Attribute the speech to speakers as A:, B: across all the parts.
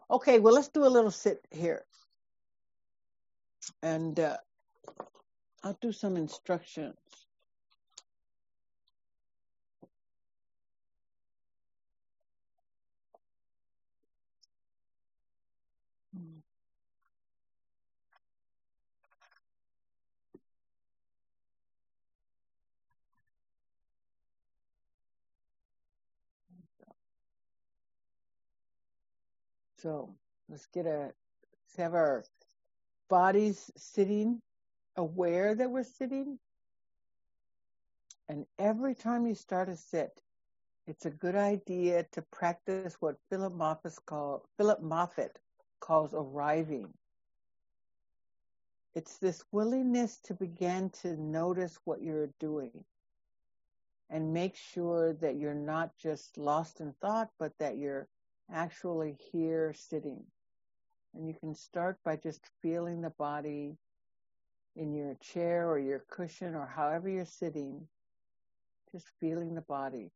A: Okay, well, let's do a little sit here. And I'll do some instructions. So let's have our bodies sitting, aware that we're sitting. And every time you start a sit, it's a good idea to practice what Philip Moffat calls arriving. It's this willingness to begin to notice what you're doing and make sure that you're not just lost in thought, but that you're actually here sitting. And you can start by just feeling the body in your chair or your cushion or however you're sitting, just feeling the body.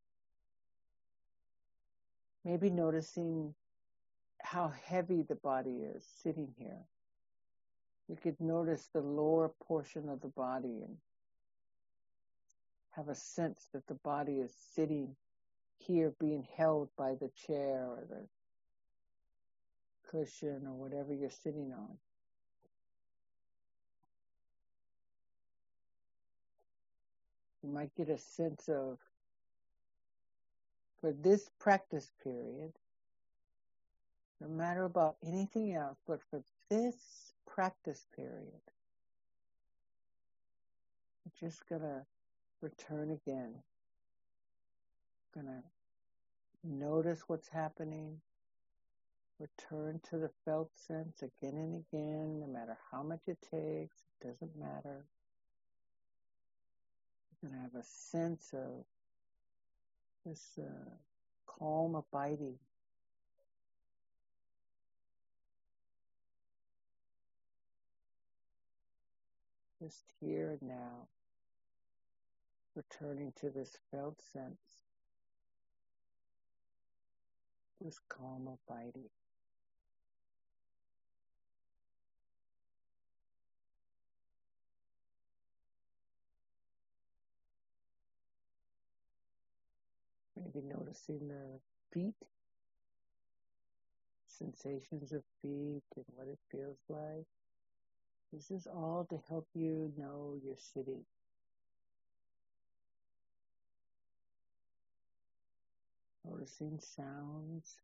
A: Maybe noticing how heavy the body is sitting here. You could notice the lower portion of the body and have a sense that the body is sitting here being held by the chair or the cushion or whatever you're sitting on. You might get a sense of, for this practice period, no matter about anything else, but for this practice period, we're just going to return again. Going to notice what's happening. Return to the felt sense again and again, no matter how much it takes, it doesn't matter. You're going to have a sense of this calm abiding. Just here and now, returning to this felt sense, this calm abiding. Maybe noticing the feet, sensations of feet and what it feels like. This is all to help you know you're sitting. Noticing sounds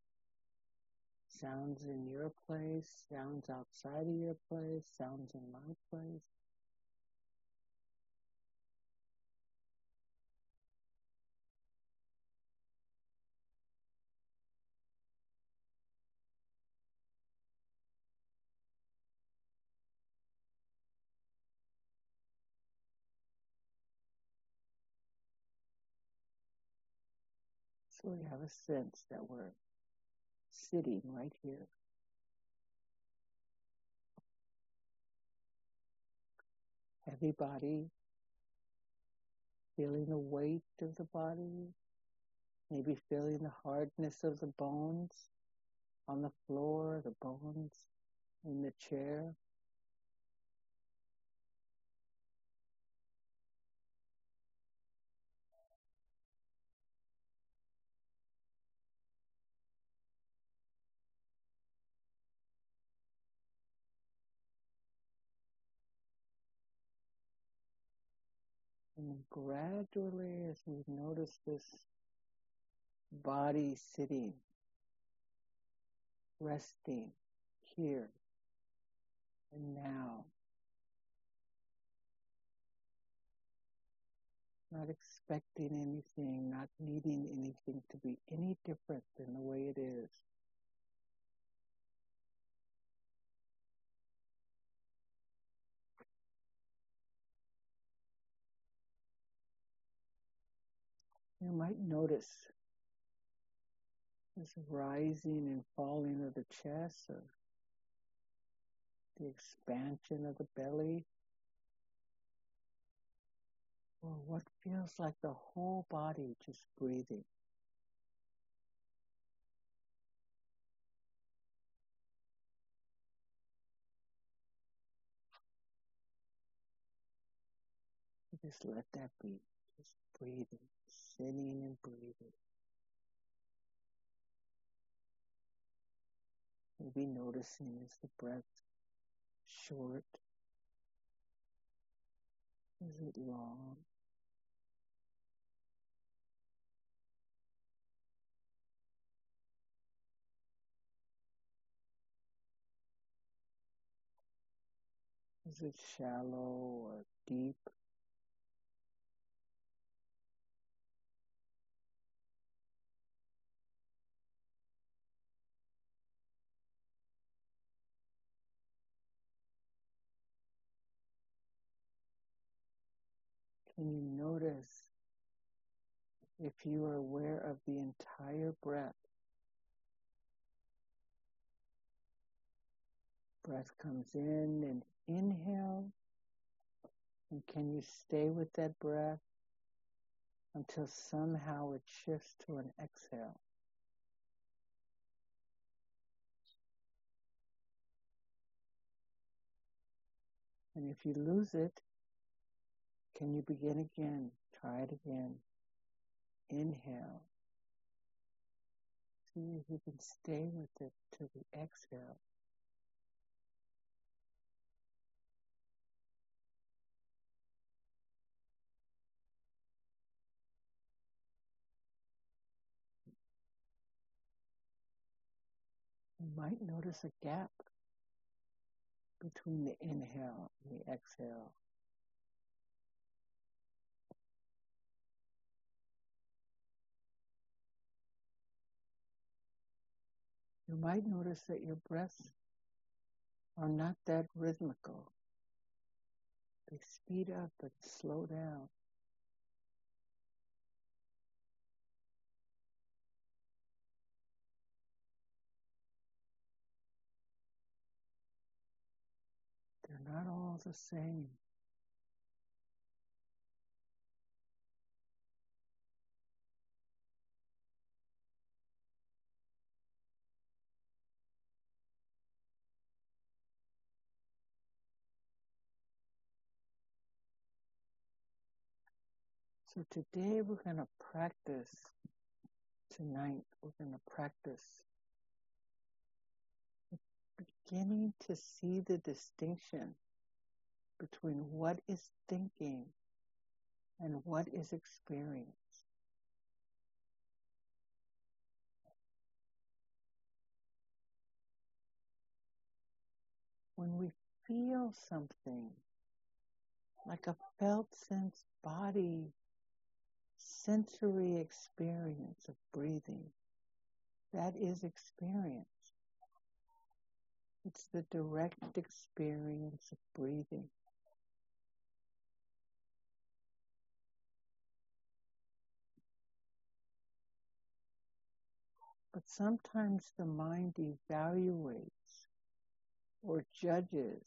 A: in your place, sounds outside of your place, sounds in my place. So we have a sense that we're sitting right here. Heavy body, feeling the weight of the body, maybe feeling the hardness of the bones on the floor, the bones in the chair. And gradually, as we notice this body sitting, resting here and now, not expecting anything, not needing anything to be any different than the way it is. You might notice this rising and falling of the chest, or the expansion of the belly, or what feels like the whole body just breathing. Just let that be. Just breathing, sitting and breathing. Maybe noticing, is the breath short? Is it long? Is it shallow or deep? Can you notice if you are aware of the entire breath? Breath comes in and inhale. And can you stay with that breath until somehow it shifts to an exhale? And if you lose it, can you begin again? Try it again. Inhale. See if you can stay with it to the exhale. You might notice a gap between the inhale and the exhale. You might notice that your breaths are not that rhythmical. They speed up and slow down. They're not all the same. So today we're going to practice, tonight we're going to practice beginning to see the distinction between what is thinking and what is experience. When we feel something, like a felt sense body, sensory experience of breathing, that is experience. It's the direct experience of breathing. But sometimes the mind evaluates or judges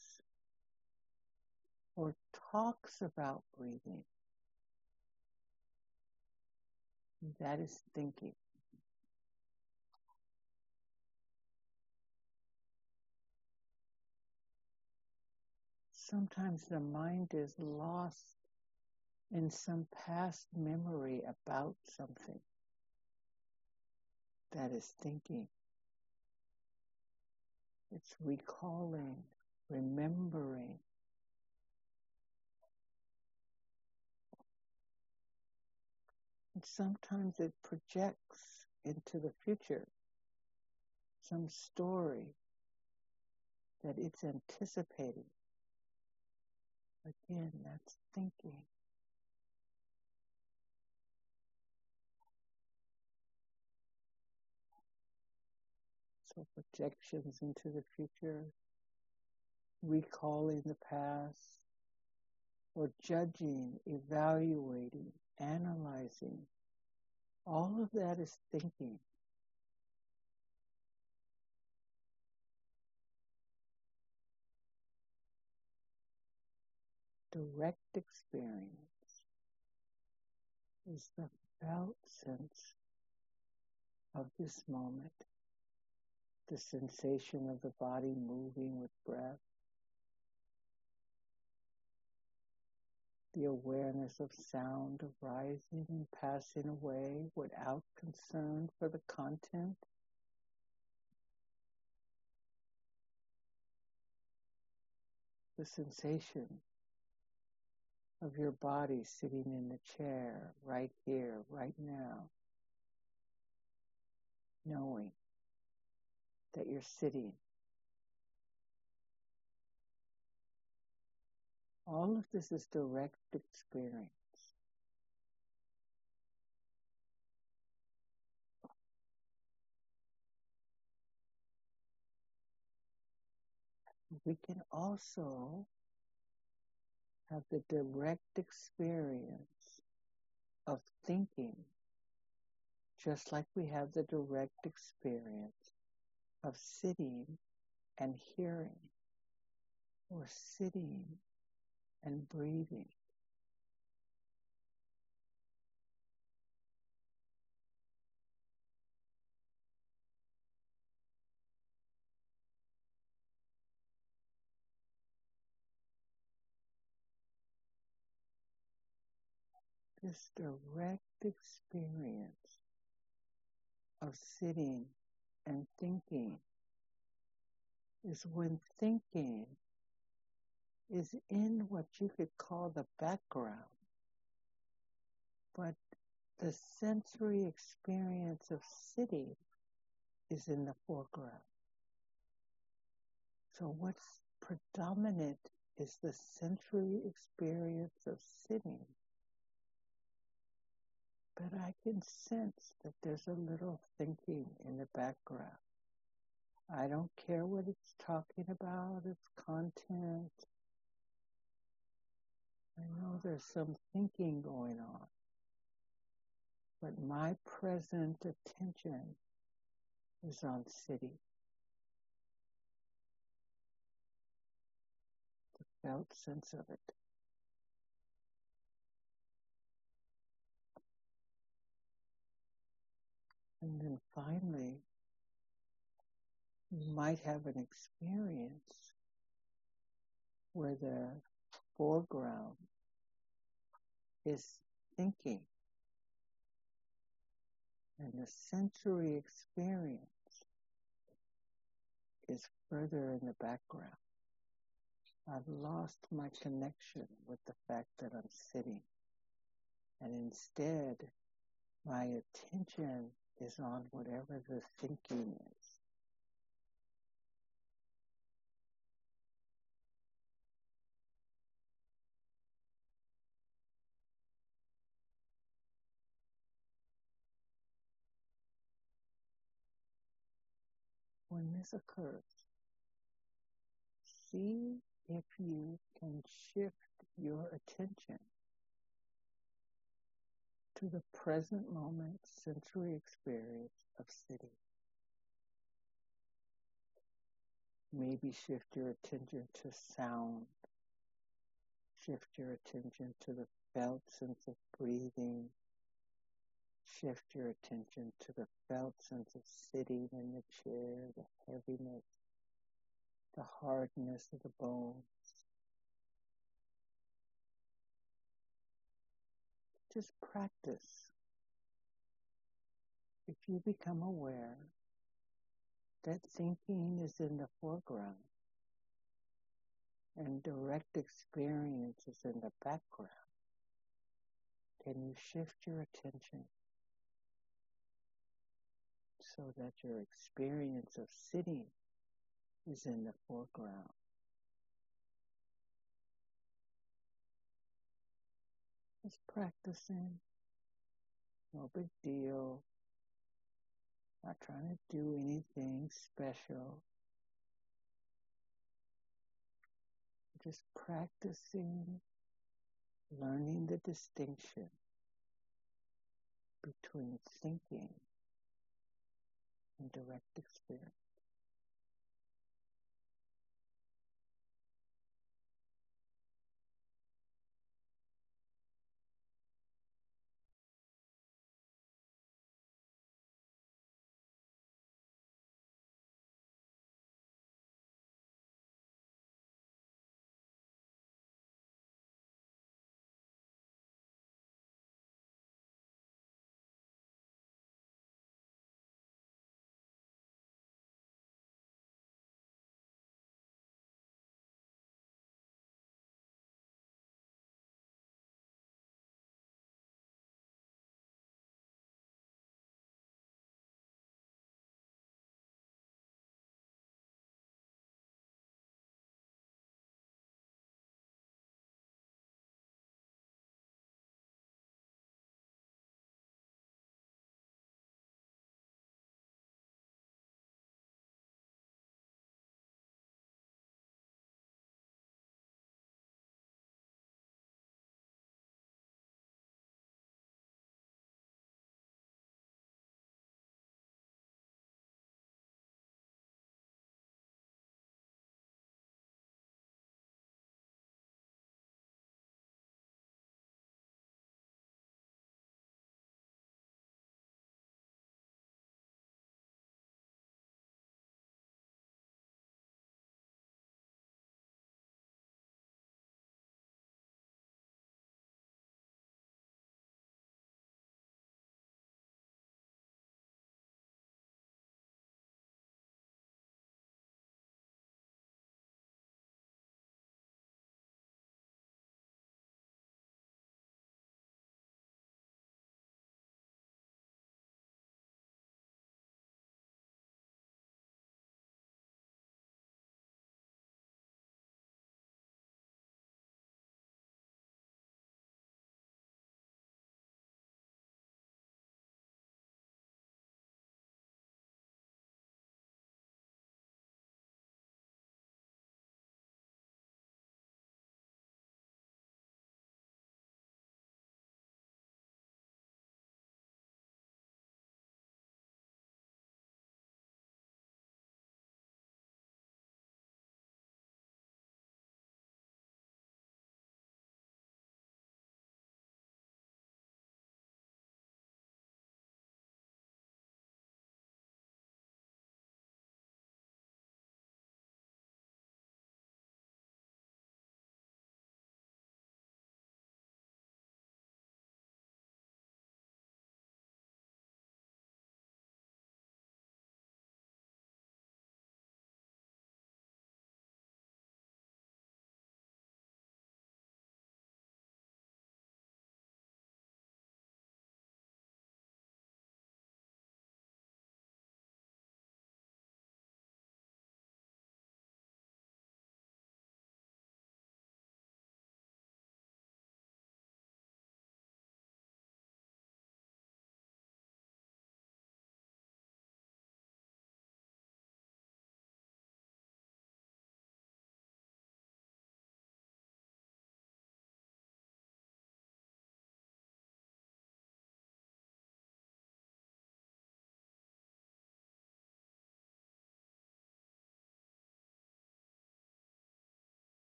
A: or talks about breathing. And that is thinking. Sometimes the mind is lost in some past memory about something. That is thinking. It's recalling, remembering. And sometimes it projects into the future some story that it's anticipating. Again, that's thinking. So projections into the future, recalling the past, or judging, evaluating, analyzing. All of that is thinking. Direct experience is the felt sense of this moment, the sensation of the body moving with breath, the awareness of sound arising and passing away without concern for the content. The sensation of your body sitting in the chair right here, right now, knowing that you're sitting. All of this is direct experience. We can also have the direct experience of thinking, just like we have the direct experience of sitting and hearing, or sitting and breathing. This direct experience of sitting and thinking is when thinking is in what you could call the background, but the sensory experience of sitting is in the foreground. So what's predominant is the sensory experience of sitting. But I can sense that there's a little thinking in the background. I don't care what it's talking about, its content. I know there's some thinking going on. But my present attention is on sitting. The felt sense of it. And then finally, you might have an experience where the foreground is thinking and the sensory experience is further in the background. I've lost my connection with the fact that I'm sitting, and instead my attention is on whatever the thinking is. When this occurs, see if you can shift your attention to the present moment sensory experience of sitting. Maybe shift your attention to sound. Shift your attention to the felt sense of breathing. Shift your attention to the felt sense of sitting in the chair, the heaviness, the hardness of the bones. Just practice. If you become aware that thinking is in the foreground and direct experience is in the background, can you shift your attention so that your experience of sitting is in the foreground? Just practicing. No big deal. Not trying to do anything special. Just practicing, learning the distinction between thinking and direct experience.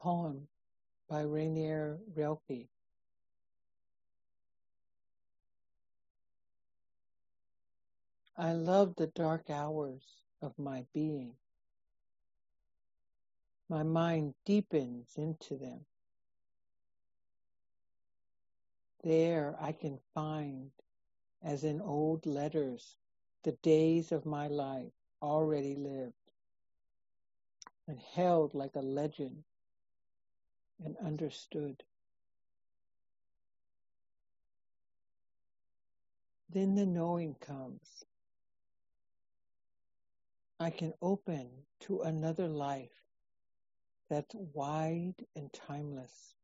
A: Poem by Rainier Rilke. I love the dark hours of my being. My mind deepens into them. There I can find, as in old letters, the days of my life already lived and held like a legend and understood. Then the knowing comes. I can open to another life that's wide and timeless.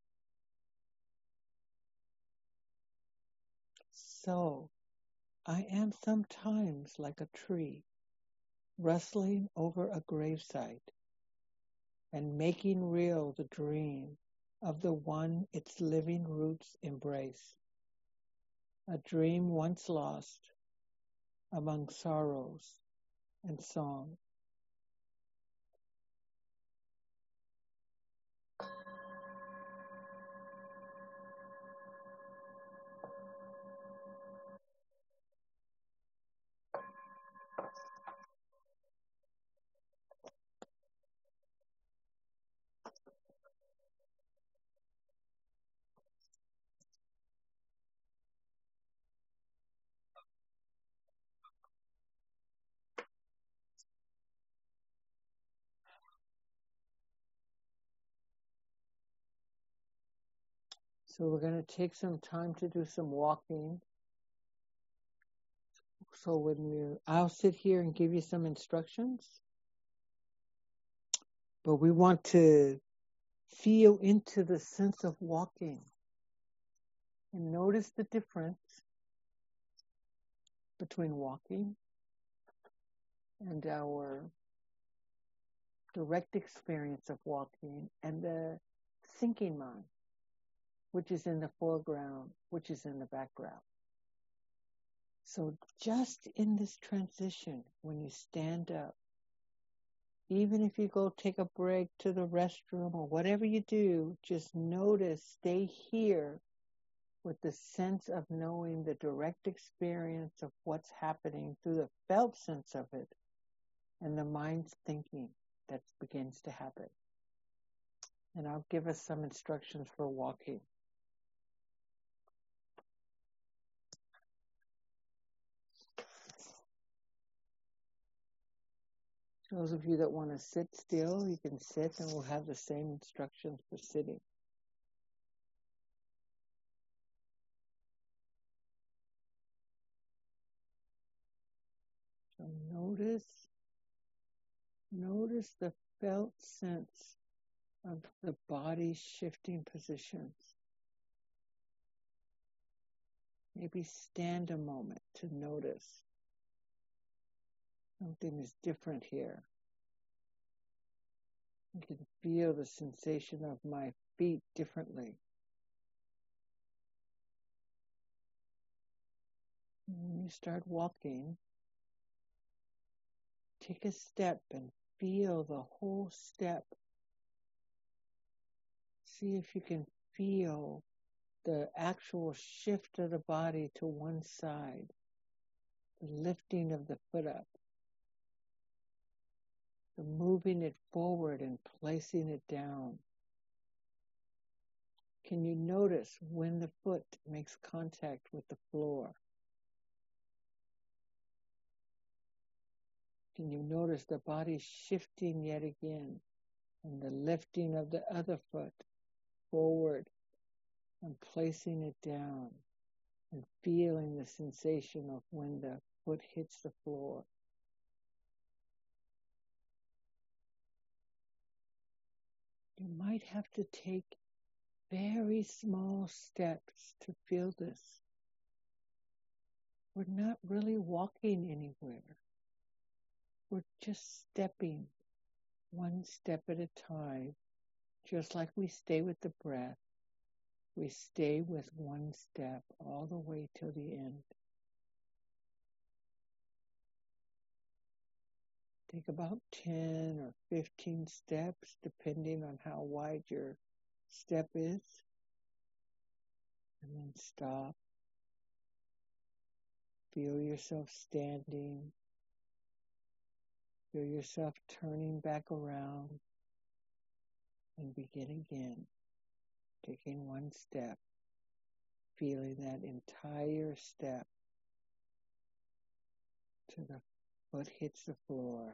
A: So I am sometimes like a tree rustling over a gravesite and making real the dream of the one its living roots embrace, a dream once lost among sorrows and song. So we're going to take some time to do some walking. So I'll sit here and give you some instructions, but we want to feel into the sense of walking and notice the difference between walking and our direct experience of walking and the thinking mind, which is in the foreground, which is in the background. So just in this transition, when you stand up, even if you go take a break to the restroom or whatever you do, just notice, stay here with the sense of knowing the direct experience of what's happening through the felt sense of it and the mind's thinking that begins to happen. And I'll give us some instructions for walking. Those of you that want to sit still, you can sit, and we'll have the same instructions for sitting. So notice the felt sense of the body's shifting positions. Maybe stand a moment to notice something is different here. I can feel the sensation of my feet differently. When you start walking, take a step and feel the whole step. See if you can feel the actual shift of the body to one side, the lifting of the foot up, the moving it forward and placing it down. Can you notice when the foot makes contact with the floor? Can you notice the body shifting yet again and the lifting of the other foot forward and placing it down and feeling the sensation of when the foot hits the floor? You might have to take very small steps to feel this. We're not really walking anywhere. We're just stepping one step at a time, just like we stay with the breath. We stay with one step all the way till the end. Take about 10 or 15 steps, depending on how wide your step is. And then stop. Feel yourself standing. Feel yourself turning back around. And begin again. Taking one step. Feeling that entire step to the foot hits the floor.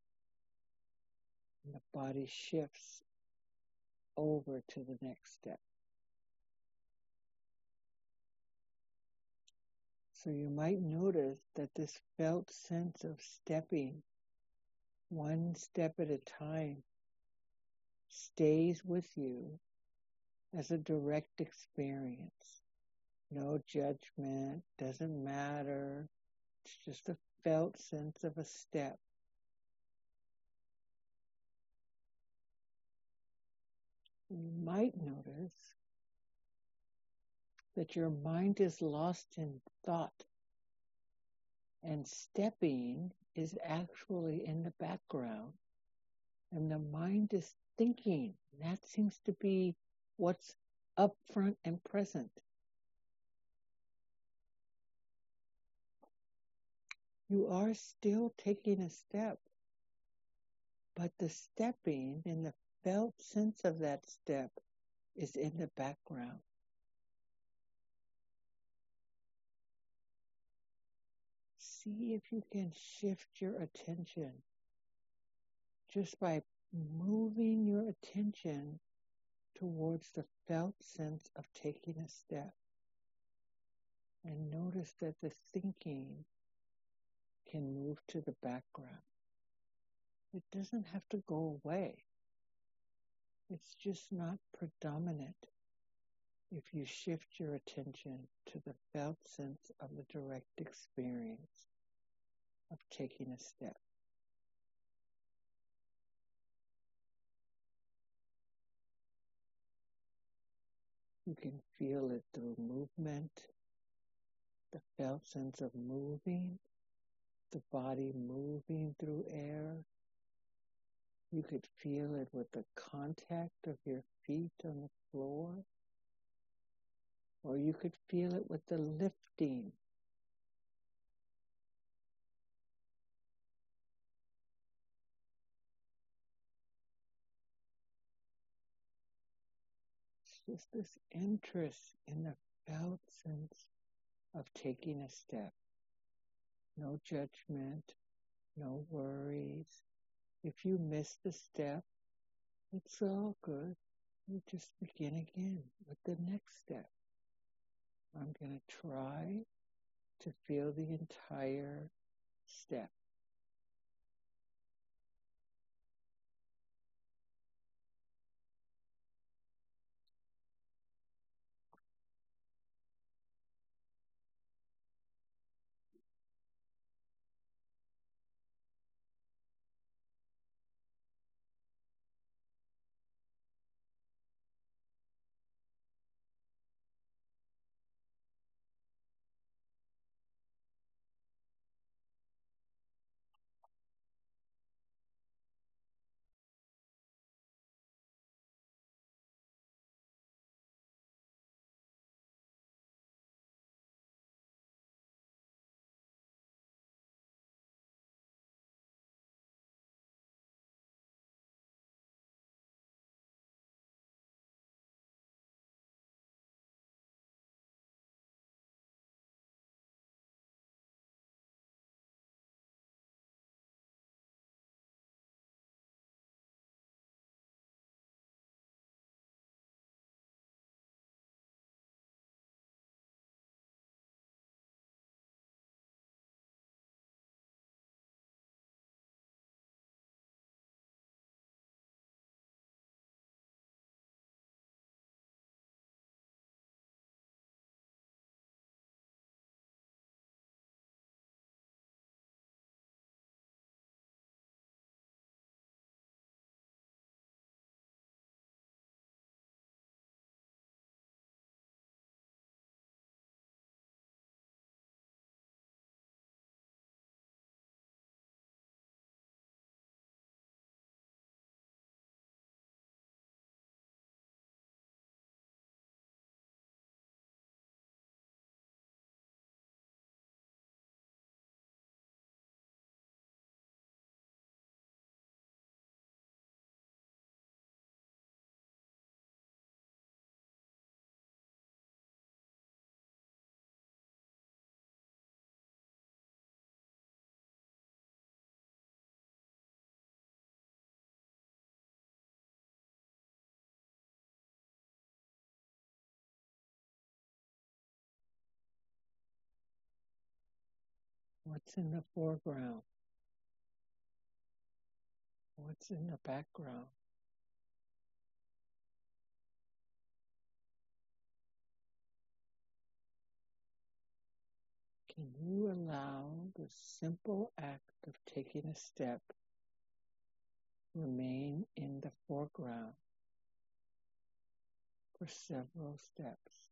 A: And the body shifts over to the next step. So you might notice that this felt sense of stepping one step at a time stays with you as a direct experience. No judgment, doesn't matter. It's just a felt sense of a step. You might notice that your mind is lost in thought, and stepping is actually in the background, and the mind is thinking. That seems to be what's up front and present. You are still taking a step, but the stepping and the felt sense of that step is in the background. See if you can shift your attention just by moving your attention towards the felt sense of taking a step. And notice that the thinking can move to the background. It doesn't have to go away. It's just not predominant if you shift your attention to the felt sense of the direct experience of taking a step. You can feel it through movement, the felt sense of moving, the body moving through air. You could feel it with the contact of your feet on the floor, or you could feel it with the lifting. It's just this interest in the felt sense of taking a step. No judgment, no worries. If you miss the step, it's all good. You just begin again with the next step. I'm going to try to feel the entire step. What's in the foreground? What's in the background? Can you allow the simple act of taking a step remain in the foreground for several steps?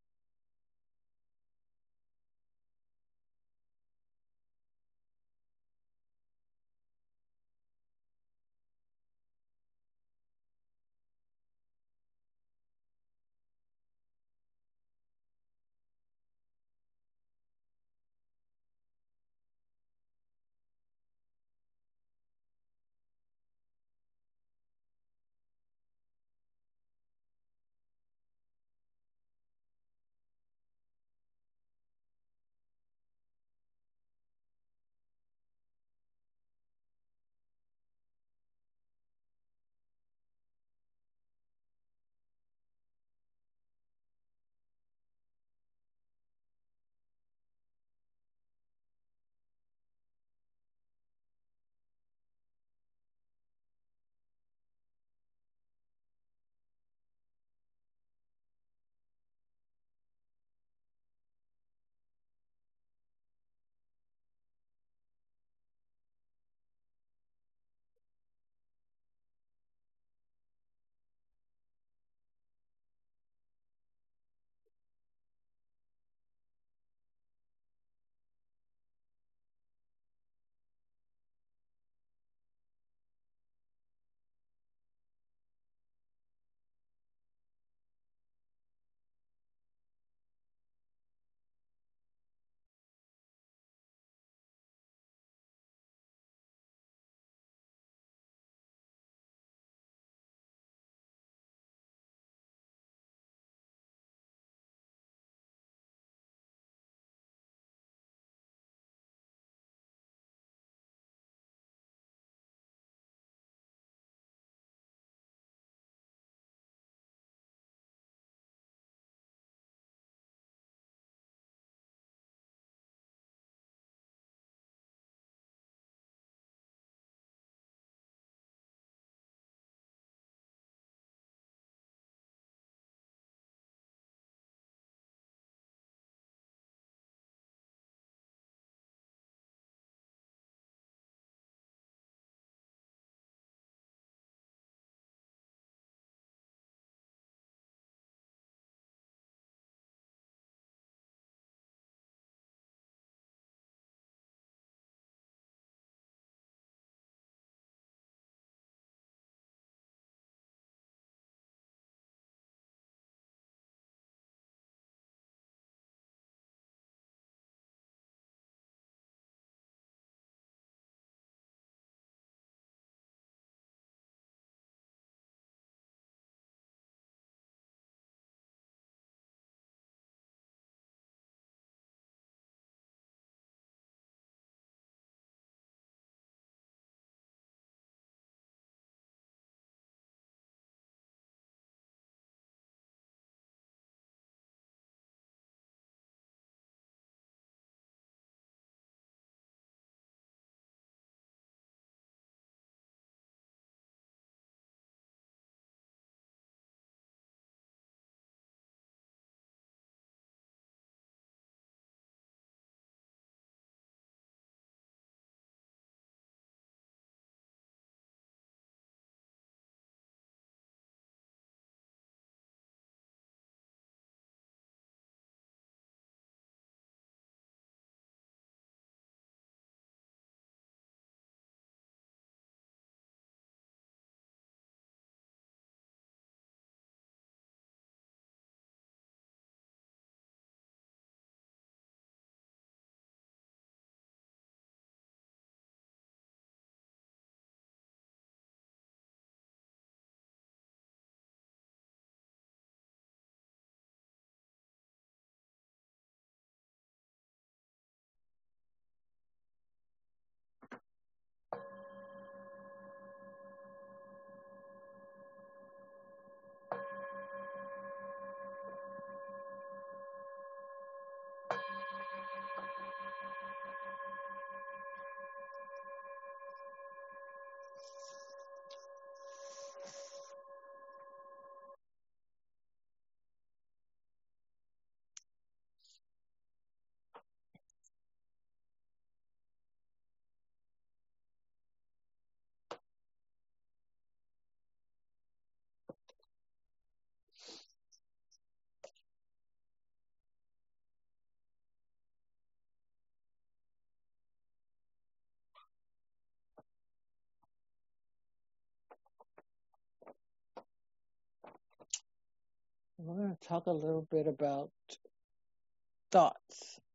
A: we're going to talk a little bit about thoughts.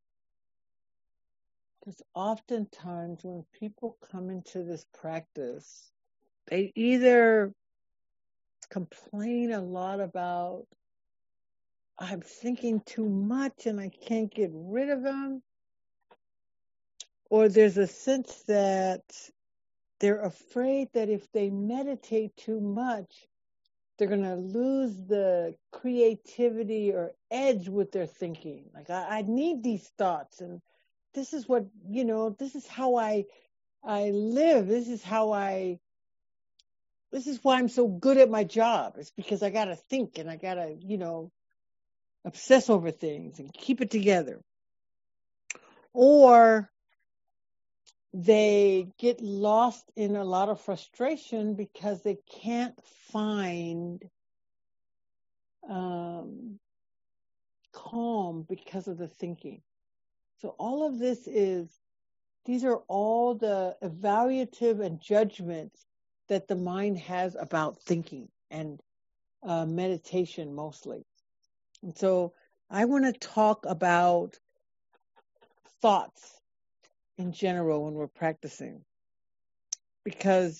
A: Because oftentimes when people come into this practice, they either complain a lot about, I'm thinking too much and I can't get rid of them, or there's a sense that they're afraid that if they meditate too much, they're going to lose the creativity or edge with their thinking. Like, I need these thoughts, and this is what, this is how I live. This is why I'm so good at my job. It's because I got to think and I got to, obsess over things and keep it together. Or they get lost in a lot of frustration because they can't find calm because of the thinking. So all of these are all the evaluative and judgments that the mind has about thinking and meditation mostly. And so I want to talk about thoughts in general when we're practicing, because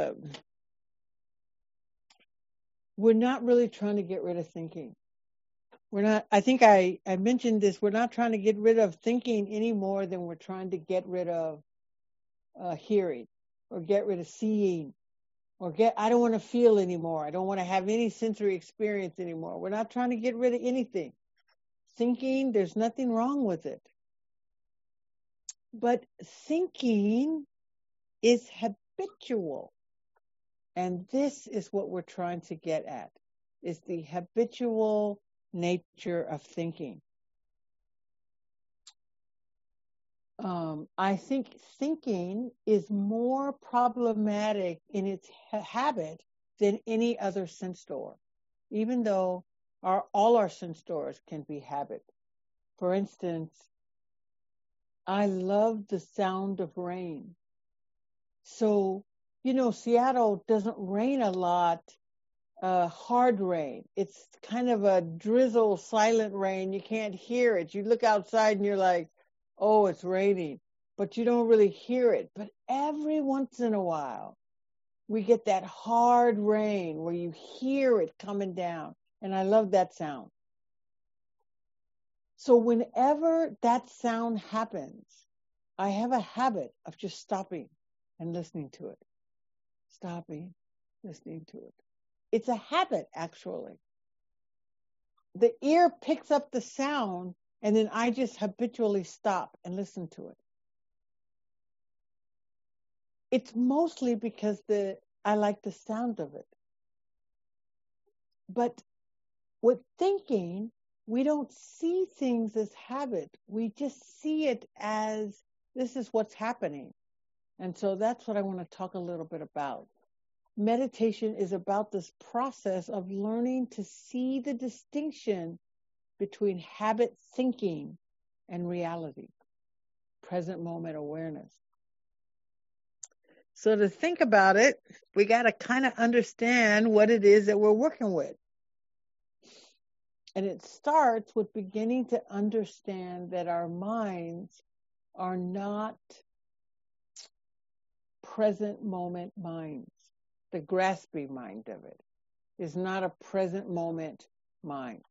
A: we're not really trying to get rid of thinking. We're not, I think I mentioned this, we're not trying to get rid of thinking any more than we're trying to get rid of hearing or get rid of seeing or I don't want to feel anymore. I don't want to have any sensory experience anymore. We're not trying to get rid of anything. Thinking, there's nothing wrong with it. But thinking is habitual. And this is what we're trying to get at, is the habitual nature of thinking. I think thinking is more problematic in its habit than any other sense door, even though all our sense doors can be habit. For instance, I love the sound of rain. So, Seattle doesn't rain a lot, hard rain. It's kind of a drizzle, silent rain. You can't hear it. You look outside and you're like, oh, it's raining, but you don't really hear it. But every once in a while, we get that hard rain where you hear it coming down. And I love that sound. So whenever that sound happens, I have a habit of just stopping and listening to it. Stopping, listening to it. It's a habit, actually. The ear picks up the sound, and then I just habitually stop and listen to it. It's mostly because I like the sound of it. But with thinking, we don't see things as habit. We just see it as this is what's happening. And so that's what I want to talk a little bit about. Meditation is about this process of learning to see the distinction between habit thinking and reality, present moment awareness. So to think about it, we got to kind of understand what it is that we're working with. And it starts with beginning to understand that our minds are not present moment minds. The grasping mind of it is not a present moment mind.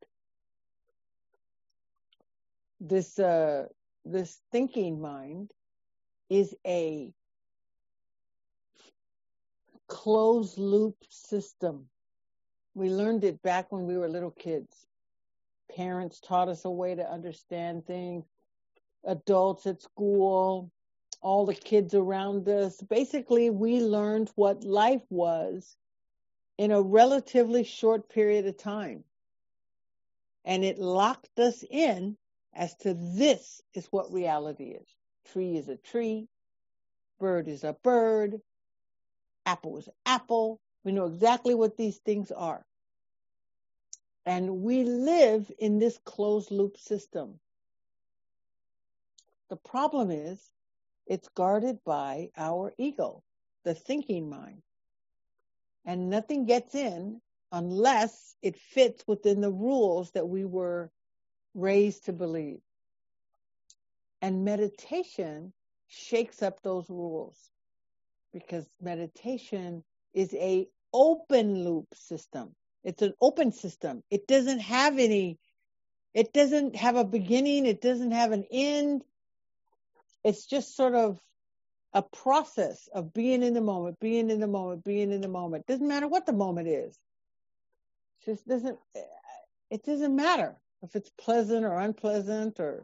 A: This thinking mind is a closed loop system. We learned it back when we were little kids. Parents taught us a way to understand things. Adults at school, all the kids around us. Basically, we learned what life was in a relatively short period of time. And it locked us in as to this is what reality is. Tree is a tree. Bird is a bird. Apple is an apple. We know exactly what these things are. And we live in this closed loop system. The problem is it's guarded by our ego, the thinking mind. And nothing gets in unless it fits within the rules that we were raised to believe. And meditation shakes up those rules, because meditation is a open loop system. It's an open system. It doesn't have a beginning. It doesn't have an end. It's just sort of a process of being in the moment, being in the moment, being in the moment. Doesn't matter what the moment is. It doesn't matter if it's pleasant or unpleasant, or,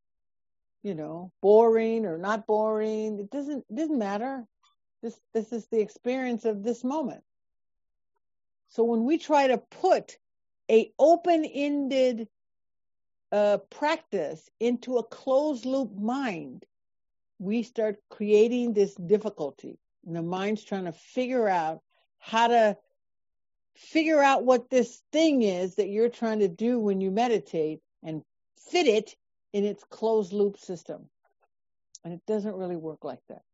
A: boring or not boring. It doesn't matter. This is the experience of this moment. So when we try to put a open-ended practice into a closed loop mind, we start creating this difficulty. And the mind's trying to figure out what this thing is that you're trying to do when you meditate, and fit it in its closed loop system. And it doesn't really work like that.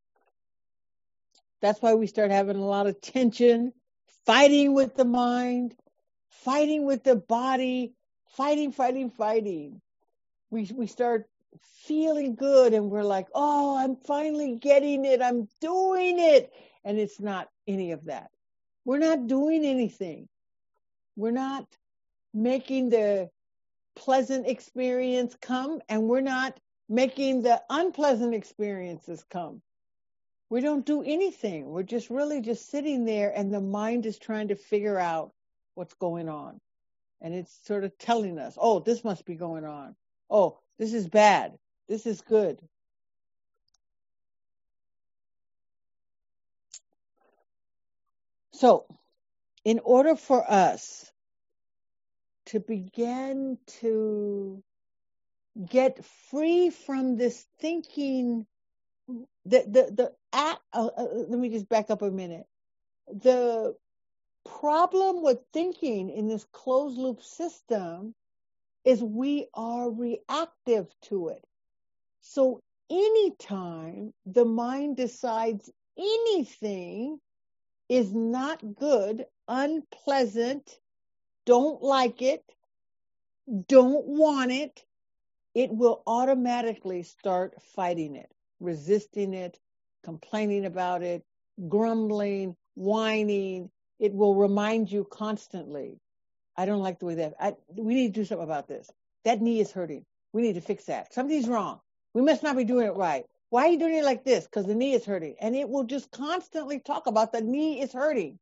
A: That's why we start having a lot of tension, fighting with the mind, fighting with the body, fighting. We start feeling good, and we're like, oh, I'm finally getting it. I'm doing it. And it's not any of that. We're not doing anything. We're not making the pleasant experience come, and we're not making the unpleasant experiences come. We don't do anything. We're just really just sitting there, and the mind is trying to figure out what's going on. And it's sort of telling us, oh, this must be going on. Oh, this is bad. This is good. So, in order for us to begin to get free from this thinking, let me just back up a minute. The problem with thinking in this closed loop system is we are reactive to it. So anytime the mind decides anything is not good, unpleasant, don't like it, don't want it, it will automatically start fighting it, resisting it, complaining about it, grumbling, whining. It will remind you constantly, I don't like the way we need to do something about this. That knee is hurting. We need to fix that. Something's wrong. We must not be doing it right. Why are you doing it like this? Because the knee is hurting. And it will just constantly talk about the knee is hurting.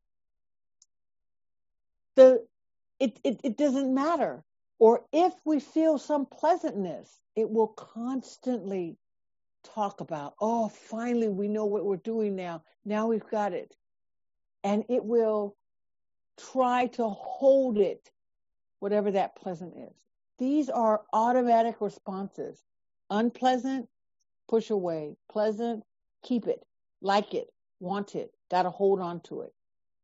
A: It doesn't matter. Or if we feel some pleasantness, it will constantly talk about, oh, finally we know what we're doing now. Now we've got it. And it will try to hold it, whatever that pleasant is. These are automatic responses. Unpleasant, push away. Pleasant, keep it, like it, want it, got to hold on to it.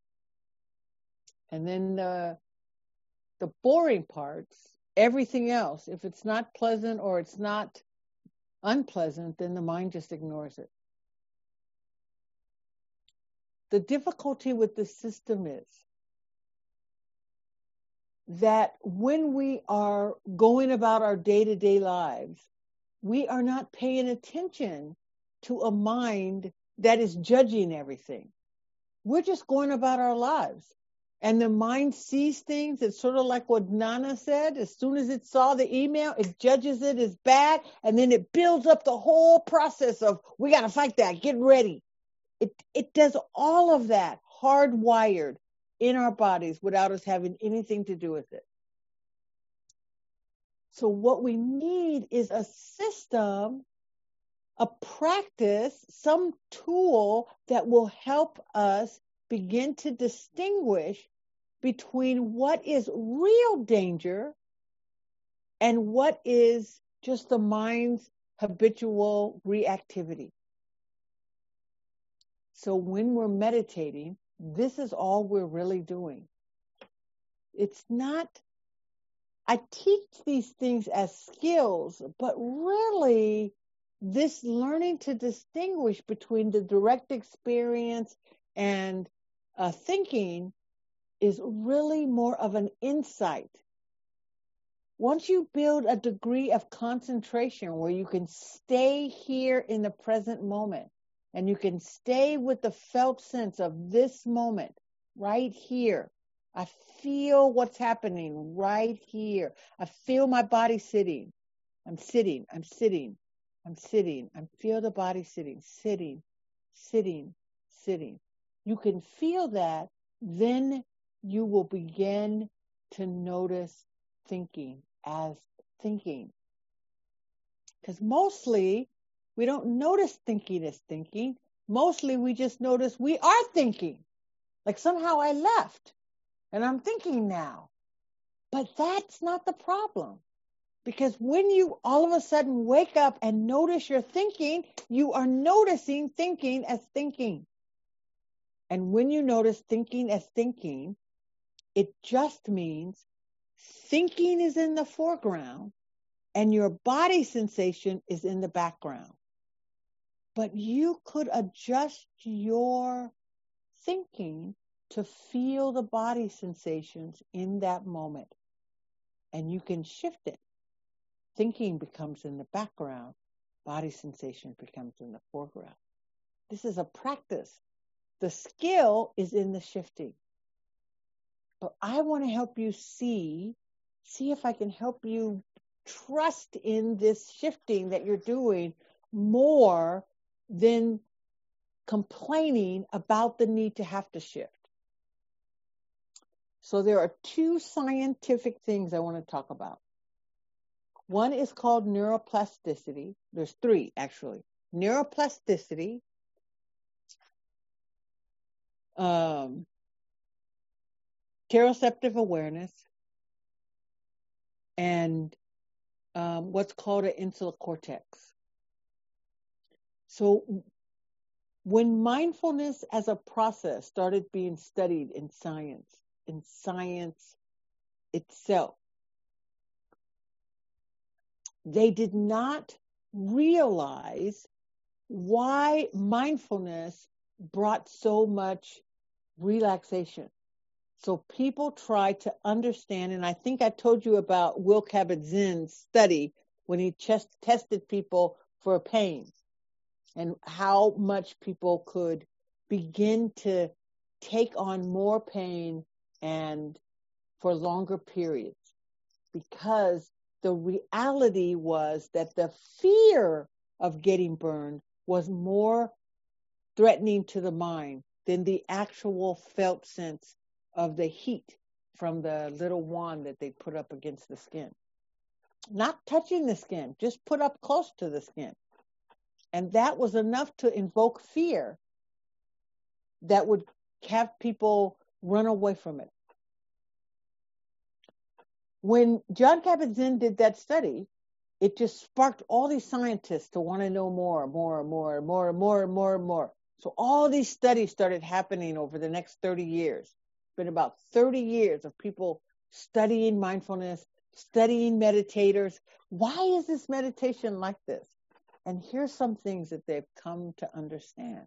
A: And then the boring parts, everything else, if it's not pleasant or it's not unpleasant, then the mind just ignores it. The difficulty with the system is that when we are going about our day-to-day lives, we are not paying attention to a mind that is judging everything. We're just going about our lives. And the mind sees things. It's sort of like what Nana said. As soon as it saw the email, it judges it as bad. And then it builds up the whole process of, we got to fight that, get ready. It does all of that hardwired in our bodies without us having anything to do with it. So what we need is a system, a practice, some tool that will help us begin to distinguish between what is real danger and what is just the mind's habitual reactivity. So when we're meditating, this is all we're really doing. It's not, I teach these things as skills, but really this learning to distinguish between the direct experience and thinking is really more of an insight. Once you build a degree of concentration where you can stay here in the present moment and you can stay with the felt sense of this moment right here. I feel what's happening right here. I feel my body sitting. I'm sitting. I feel the body sitting. You can feel that, then you will begin to notice thinking as thinking. Because mostly we don't notice thinking as thinking. Mostly we just notice we are thinking. Like somehow I left and I'm thinking now. But that's not the problem. Because when you all of a sudden wake up and notice you're thinking, you are noticing thinking as thinking. And when you notice thinking as thinking, it just means thinking is in the foreground and your body sensation is in the background. But you could adjust your thinking to feel the body sensations in that moment. And you can shift it. Thinking becomes in the background. Body sensation becomes in the foreground. This is a practice. The skill is in the shifting. But I want to help you see if I can help you trust in this shifting that you're doing more than complaining about the need to have to shift. So there are two scientific things I want to talk about. One is called neuroplasticity. There's three, actually. Neuroplasticity, interoceptive awareness, and what's called an insular cortex. So when mindfulness as a process started being studied in science itself, they did not realize why mindfulness brought so much relaxation. So people try to understand, and I think I told you about Will Kabat-Zinn's study when he tested people for pain and how much people could begin to take on more pain and for longer periods, because the reality was that the fear of getting burned was more threatening to the mind than the actual felt sense of the heat from the little wand that they put up against the skin. Not touching the skin, just put up close to the skin. And that was enough to invoke fear that would have people run away from it. When Jon Kabat-Zinn did that study, it just sparked all these scientists to want to know more. So all these studies started happening over the next 30 years. It's been about 30 years of people studying mindfulness, studying meditators. Why is this meditation like this? And here's some things that they've come to understand.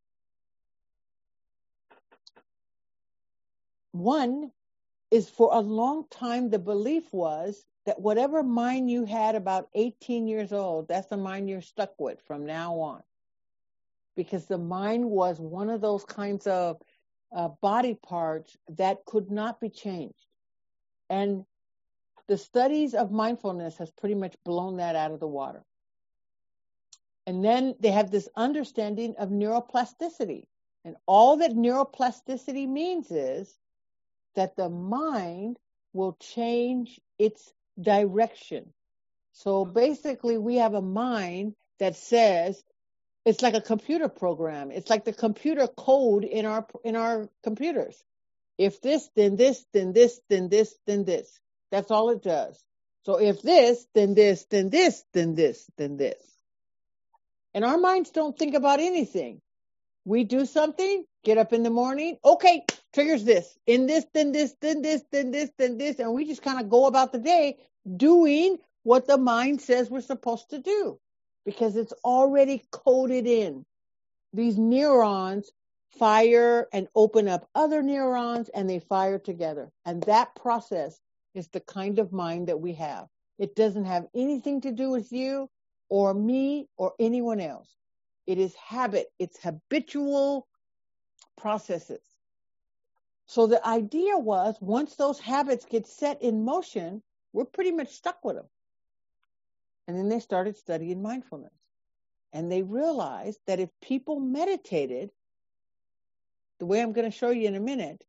A: One is, for a long time, the belief was that whatever mind you had about 18 years old, that's the mind you're stuck with from now on. Because the mind was one of those kinds of body parts that could not be changed. And the studies of mindfulness has pretty much blown that out of the water. And then they have this understanding of neuroplasticity. And all that neuroplasticity means is that the mind will change its direction. So basically, we have a mind that says, it's like a computer program. It's like the computer code in our computers. If this, then this, then this, then this, then this. That's all it does. So if this, then this, then this, then this, then this. And our minds don't think about anything. We do something, get up in the morning, okay, triggers this. In this, then this, then this, then this, then this. And we just kind of go about the day doing what the mind says we're supposed to do, because it's already coded in. These neurons fire and open up other neurons, and they fire together. And that process is the kind of mind that we have. It doesn't have anything to do with you or me or anyone else. It is habit. It's habitual processes. So the idea was, once those habits get set in motion, we're pretty much stuck with them. And then they started studying mindfulness. And they realized that if people meditated, the way I'm going to show you in a minute,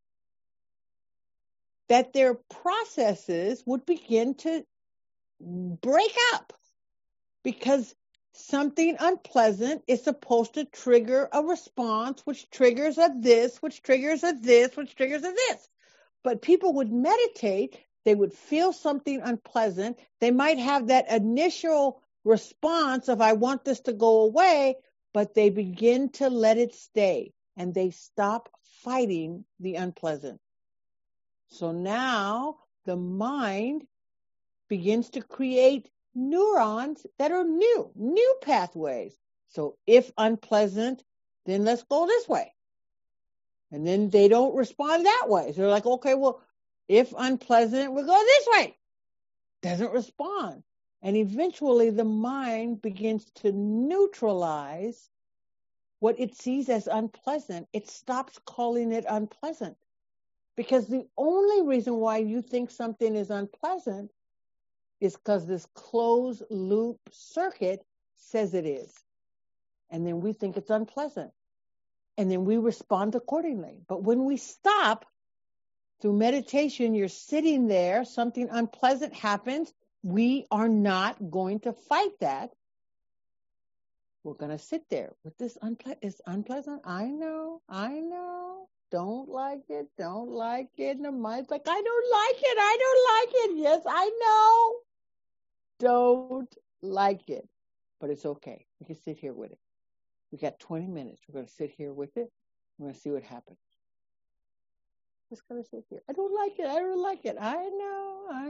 A: that their processes would begin to break up, because something unpleasant is supposed to trigger a response, which triggers a this, which triggers a this, which triggers a this. But people would meditate, they would feel something unpleasant. They might have that initial response of, I want this to go away, but they begin to let it stay, and they stop fighting the unpleasant. So now the mind begins to create neurons that are new pathways. So if unpleasant, then let's go this way. And then they don't respond that way. So they're like, okay, well, if unpleasant, we'll go this way. Doesn't respond. And eventually the mind begins to neutralize what it sees as unpleasant. It stops calling it unpleasant. Because the only reason why you think something is unpleasant is because this closed loop circuit says it is. And then we think it's unpleasant. And then we respond accordingly. But when we stop, through meditation, you're sitting there, something unpleasant happens, we are not going to fight that. We're going to sit there with this it's unpleasant. I know. Don't like it. And the mind's like, I don't like it. Yes, I know. Don't like it. But it's okay. We can sit here with it. We got 20 minutes. We're going to sit here with it. We're going to see what happens. Just going to sit here. I don't like it. I know.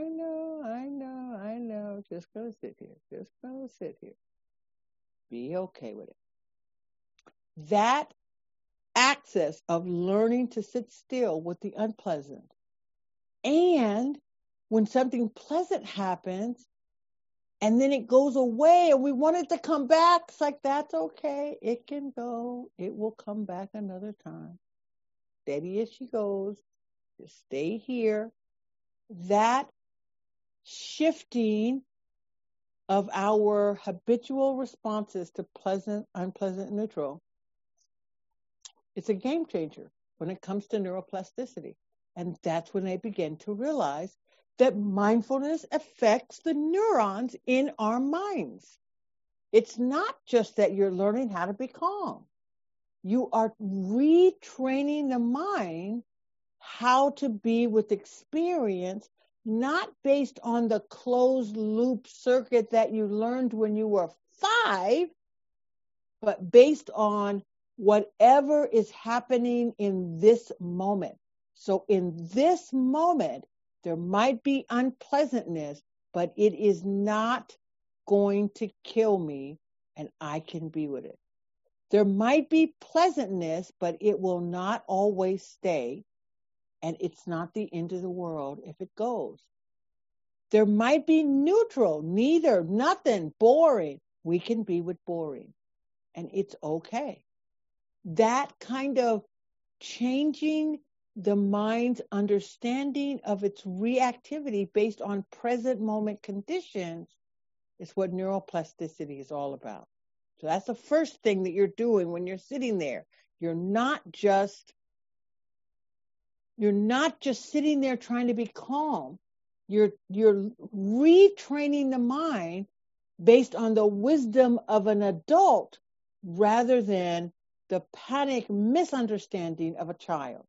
A: Just going to sit here. Be okay with it. That access of learning to sit still with the unpleasant. And when something pleasant happens, and then it goes away, and we want it to come back, it's like, that's okay. It can go. It will come back another time. Steady as she goes. Just stay here. That shifting of our habitual responses to pleasant, unpleasant, neutral, it's a game changer when it comes to neuroplasticity. And that's when they begin to realize that mindfulness affects the neurons in our minds. It's not just that you're learning how to be calm. You are retraining the mind how to be with experience, not based on the closed loop circuit that you learned when you were 5, but based on whatever is happening in this moment. So in this moment, there might be unpleasantness, but it is not going to kill me, and I can be with it. There might be pleasantness, but it will not always stay, and it's not the end of the world if it goes. There might be neutral, neither, nothing, boring. We can be with boring, and it's okay. That kind of changing the mind's understanding of its reactivity based on present moment conditions is what neuroplasticity is all about. So that's the first thing that you're doing when you're sitting there. You're not just sitting there trying to be calm. You're retraining the mind based on the wisdom of an adult rather than the panic misunderstanding of a child.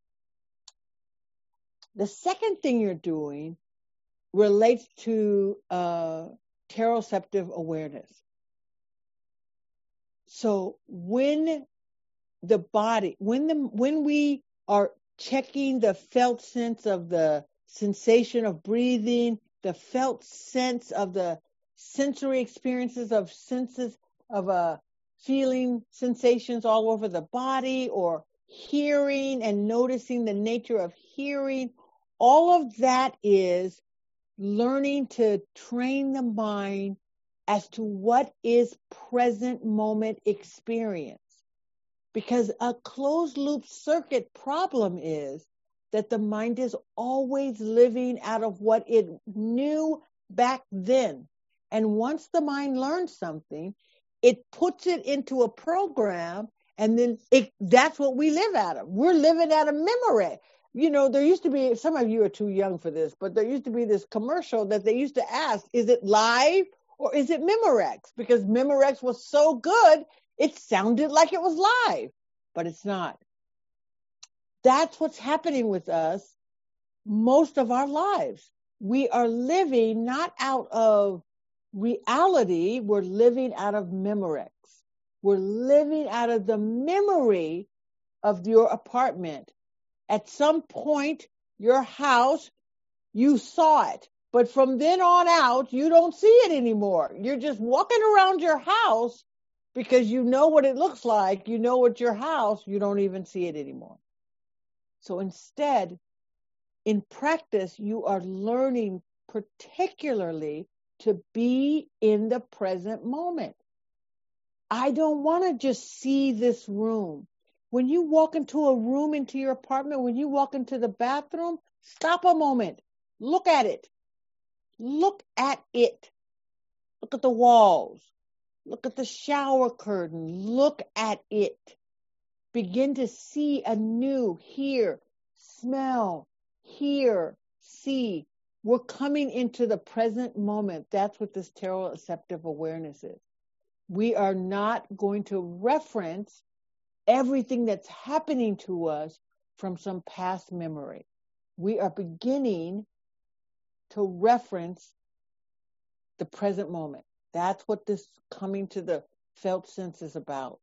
A: The second thing you're doing relates to teroceptive awareness. So when the body, when we are checking the felt sense of the sensation of breathing, the felt sense of the sensory experiences of senses of feeling sensations all over the body, or hearing and noticing the nature of hearing, all of that is learning to train the mind as to what is present moment experience. Because a closed loop circuit problem is that the mind is always living out of what it knew back then. And once the mind learns something, it puts it into a program, and then that's what we live out of. We're living out of memory. You know, there used to be, some of you are too young for this, but there used to be this commercial that they used to ask, is it live or is it Memorex? Because Memorex was so good, it sounded like it was live, but it's not. That's what's happening with us most of our lives. We are living not out of reality, we're living out of Memorex. We're living out of the memory of your apartment. At some point, your house, you saw it. But from then on out, you don't see it anymore. You're just walking around your house because you know what it looks like. You know what your house, you don't even see it anymore. So instead, in practice, you are learning particularly to be in the present moment. I don't want to just see this room. When you walk into a room, into your apartment, when you walk into the bathroom, stop a moment. Look at it. Look at it. Look at the walls. Look at the shower curtain. Look at it. Begin to see anew, hear, smell, hear, see. We're coming into the present moment. That's what this teroceptive awareness is. We are not going to reference everything that's happening to us from some past memory. We are beginning to reference the present moment. That's what this coming to the felt sense is about.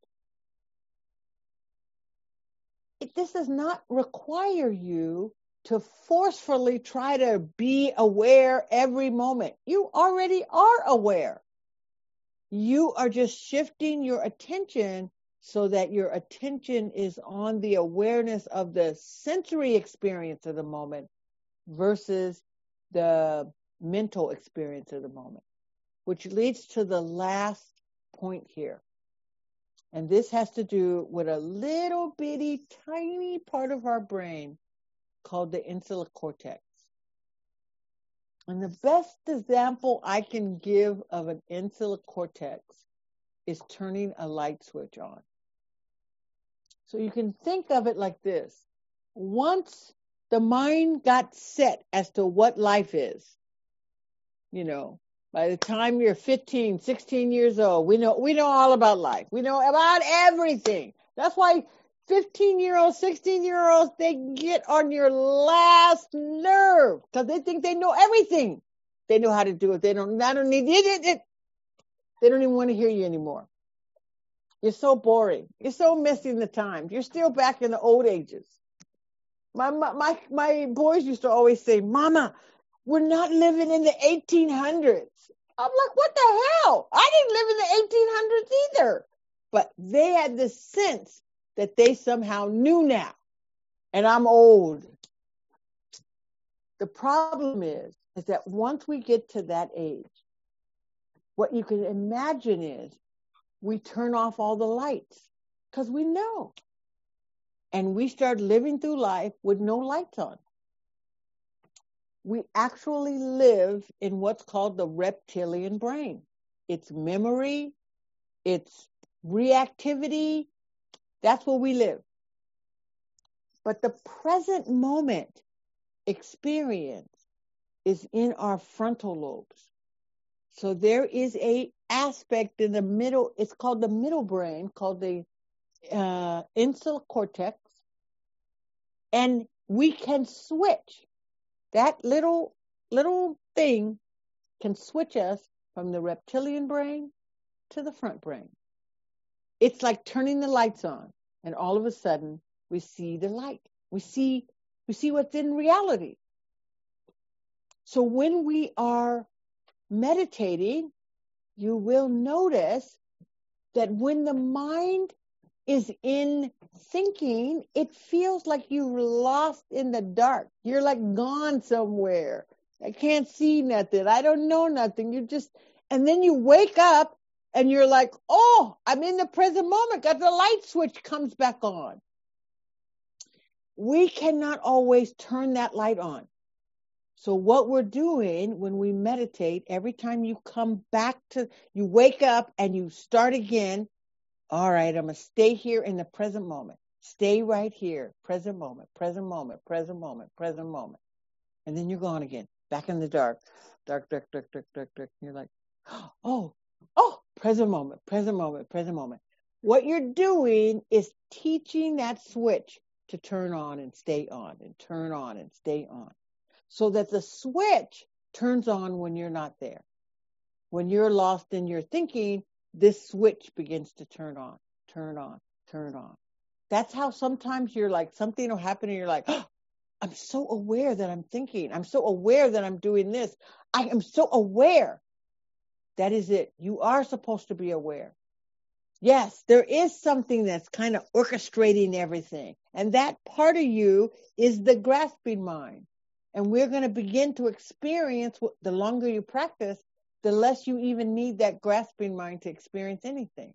A: This does not require you to forcefully try to be aware every moment. You already are aware. You are just shifting your attention so that your attention is on the awareness of the sensory experience of the moment versus the mental experience of the moment, which leads to the last point here. And this has to do with a little bitty tiny part of our brain called the insular cortex. And the best example I can give of an insular cortex is turning a light switch on. So you can think of it like this. Once the mind got set as to what life is, you know, by the time you're 15, 16 years old, we know all about life. We know about everything. That's why 15-year-olds, 16-year-olds, they get on your last nerve because they think they know everything. They know how to do it. They don't need it. They don't even want to hear you anymore. You're so boring. You're so missing the time. You're still back in the old ages. My boys used to always say, Mama, we're not living in the 1800s. I'm like, what the hell? I didn't live in the 1800s either. But they had this sense that they somehow knew now. And I'm old. The problem is that once we get to that age, what you can imagine is we turn off all the lights because we know. And we start living through life with no lights on. We actually live in what's called the reptilian brain. It's memory, it's reactivity. That's where we live. But the present moment experience is in our frontal lobes. So there is a aspect in the middle, it's called the middle brain, called the insular cortex. And we can switch. That little thing can switch us from the reptilian brain to the front brain. It's like turning the lights on, and all of a sudden we see the light. We see what's in reality. So when we are meditating, you will notice that when the mind is in thinking, it feels like you're lost in the dark. You're like gone somewhere. I can't see nothing. I don't know nothing. And then you wake up and you're like, oh, I'm in the present moment. Got the light switch comes back on. We cannot always turn that light on. So what we're doing when we meditate, every time you come back you wake up and you start again. All right, I'm going to stay here in the present moment. Stay right here. Present moment, present moment, present moment, present moment. And then you're gone again, back in the dark. Dark, dark, dark, dark, dark, dark. And you're like, oh, present moment, present moment, present moment. What you're doing is teaching that switch to turn on and stay on and turn on and stay on. So that the switch turns on when you're not there. When you're lost in your thinking, this switch begins to turn on, turn on, turn on. That's how sometimes you're like, something will happen and you're like, oh, I'm so aware that I'm thinking. I'm so aware that I'm doing this. I am so aware. That is it. You are supposed to be aware. Yes, there is something that's kind of orchestrating everything. And that part of you is the grasping mind. And we're going to begin to experience, the longer you practice, the less you even need that grasping mind to experience anything.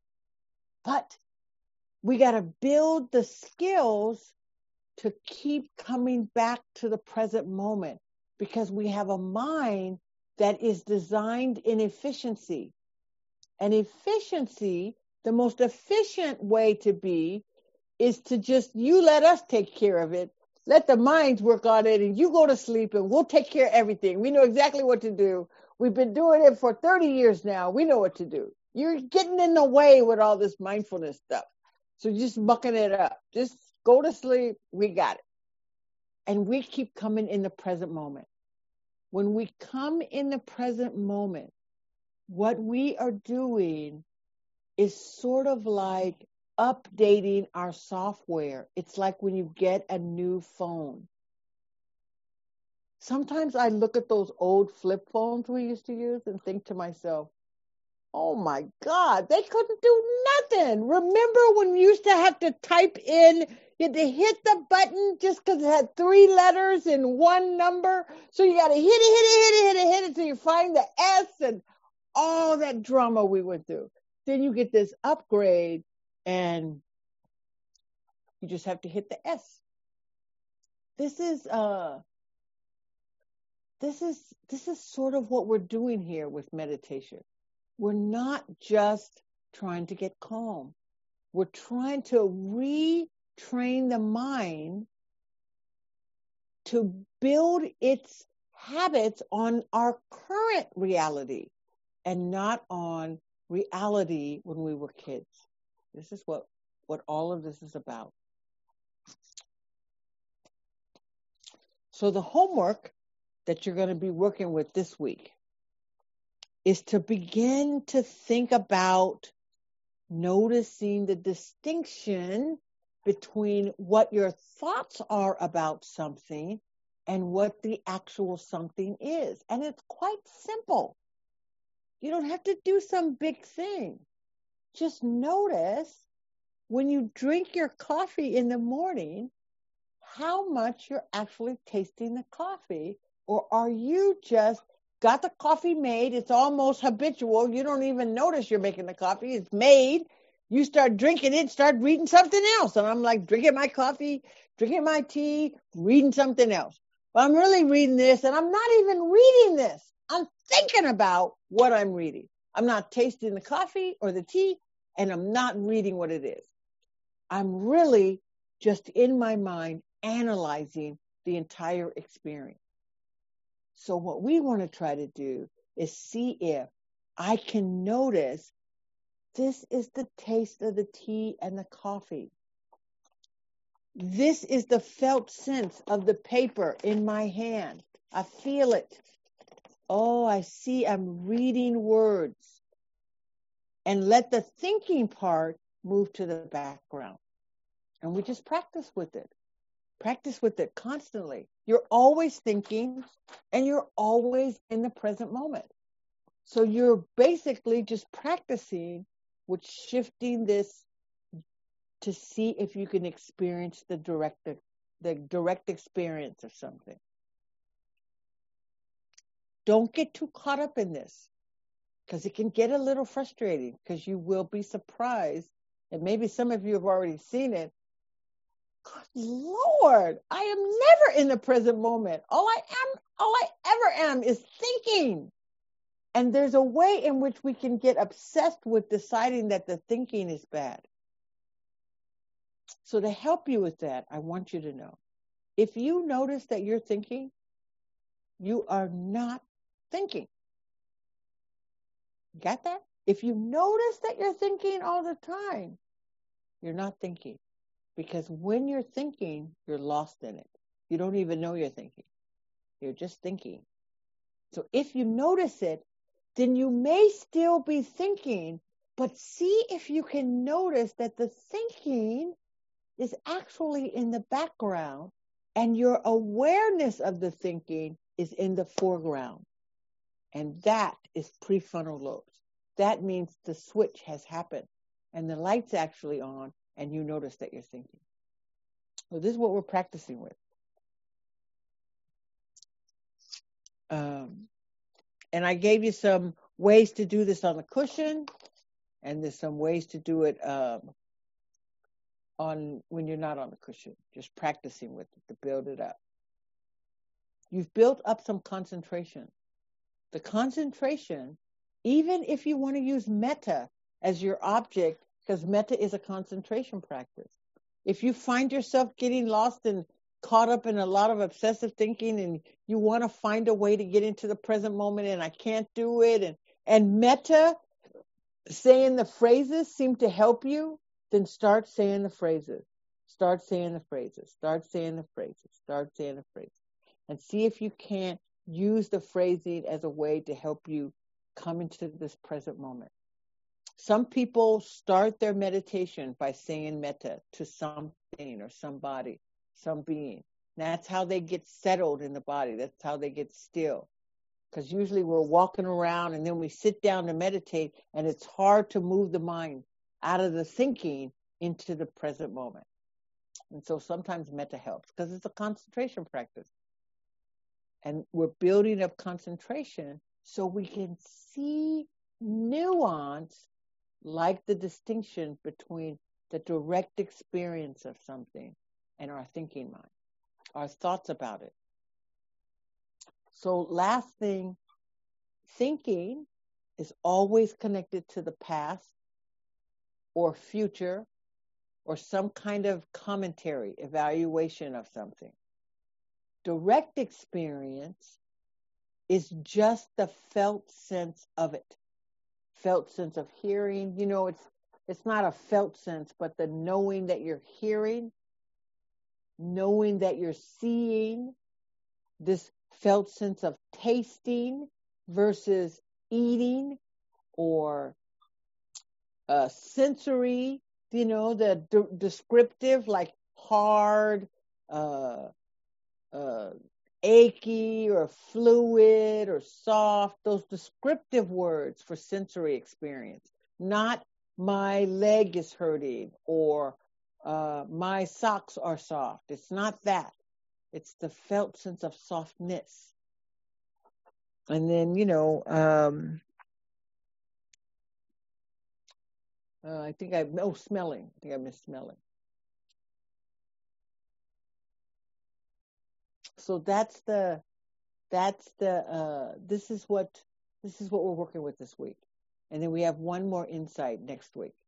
A: But we got to build the skills to keep coming back to the present moment, because we have a mind that is designed in efficiency. And efficiency, the most efficient way to be is to just, you let us take care of it. Let the minds work on it and you go to sleep and we'll take care of everything. We know exactly what to do. We've been doing it for 30 years now. We know what to do. You're getting in the way with all this mindfulness stuff. So just mucking it up. Just go to sleep. We got it. And we keep coming in the present moment. When we come in the present moment, what we are doing is sort of like updating our software. It's like when you get a new phone. Sometimes I look at those old flip phones we used to use and think to myself, oh my God, they couldn't do nothing. Remember when you used to have to type in, you had to hit the button just because it had 3 letters in one number? So you got to hit it till you find the S and all that drama we went through. Then you get this upgrade and you just have to hit the S. This is sort of what we're doing here with meditation. We're not just trying to get calm. We're trying to retrain the mind to build its habits on our current reality and not on reality when we were kids. This is what all of this is about. So the homework that you're going to be working with this week is to begin to think about noticing the distinction between what your thoughts are about something and what the actual something is. And it's quite simple. You don't have to do some big thing. Just notice when you drink your coffee in the morning, how much you're actually tasting the coffee, or are you just got the coffee made? It's almost habitual. You don't even notice you're making the coffee. It's made. You start drinking it, start reading something else. And I'm like drinking my coffee, drinking my tea, reading something else. But I'm really reading this, and I'm not even reading this. I'm thinking about what I'm reading. I'm not tasting the coffee or the tea, and I'm not reading what it is. I'm really just in my mind analyzing the entire experience. So what we want to try to do is see if I can notice this is the taste of the tea and the coffee. This is the felt sense of the paper in my hand. I feel it. Oh, I see I'm reading words. And let the thinking part move to the background. And we just practice with it. Practice with it constantly. You're always thinking and you're always in the present moment. So you're basically just practicing with shifting this to see if you can experience the direct experience of something. Don't get too caught up in this, because it can get a little frustrating, because you will be surprised, and maybe some of you have already seen it. Good Lord, I am never in the present moment. All I ever am is thinking. And there's a way in which we can get obsessed with deciding that the thinking is bad. So to help you with that, I want you to know, if you notice that you're thinking, you are not thinking. Got that? If you notice that you're thinking all the time, you're not thinking. Because when you're thinking, you're lost in it. You don't even know you're thinking. You're just thinking. So if you notice it, then you may still be thinking, but see if you can notice that the thinking is actually in the background and your awareness of the thinking is in the foreground. And that is prefrontal lobes. That means the switch has happened and the light's actually on and you notice that you're thinking. So this is what we're practicing with. And I gave you some ways to do this on the cushion, and there's some ways to do it on when you're not on the cushion, just practicing with it to build it up. You've built up some concentration. The concentration, even if you want to use metta as your object, because metta is a concentration practice. If you find yourself getting lost and caught up in a lot of obsessive thinking and you want to find a way to get into the present moment and I can't do it, and metta, saying the phrases seem to help you, then start saying the phrases. Start saying the phrases. Start saying the phrases. Start saying the phrases. And see if you can't use the phrasing as a way to help you come into this present moment. Some people start their meditation by saying metta to something or somebody, some being. That's how they get settled in the body. That's how they get still. Because usually we're walking around and then we sit down to meditate and it's hard to move the mind out of the thinking into the present moment. And so sometimes metta helps because it's a concentration practice. And we're building up concentration so we can see nuance, like the distinction between the direct experience of something and our thinking mind, our thoughts about it. So last thing, thinking is always connected to the past or future or some kind of commentary, evaluation of something. Direct experience is just the felt sense of it. Felt sense of hearing. You know, it's not a felt sense, but the knowing that you're hearing, knowing that you're seeing, this felt sense of tasting versus eating, or sensory, you know, the descriptive, like hard, achy or fluid or soft, those descriptive words for sensory experience, not my leg is hurting or my socks are soft. It's not that. It's the felt sense of softness. And then, you know, smelling. I think I missed smelling. So this is what we're working with this week. And then we have one more insight next week.